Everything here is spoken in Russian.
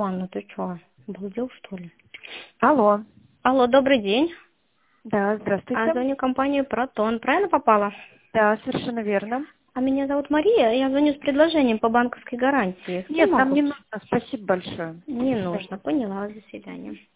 Ладно, ты чё, обалдел, что ли? Алло. Алло, добрый день. Да, здравствуйте. Звоню в компанию «Протон». Правильно попала? Да, совершенно верно. Меня зовут Мария, я звоню с предложением по банковской гарантии. С кем Нет, нам могу? не нужно. Спасибо большое. До Не свидания. нужно, поняла, до свидания.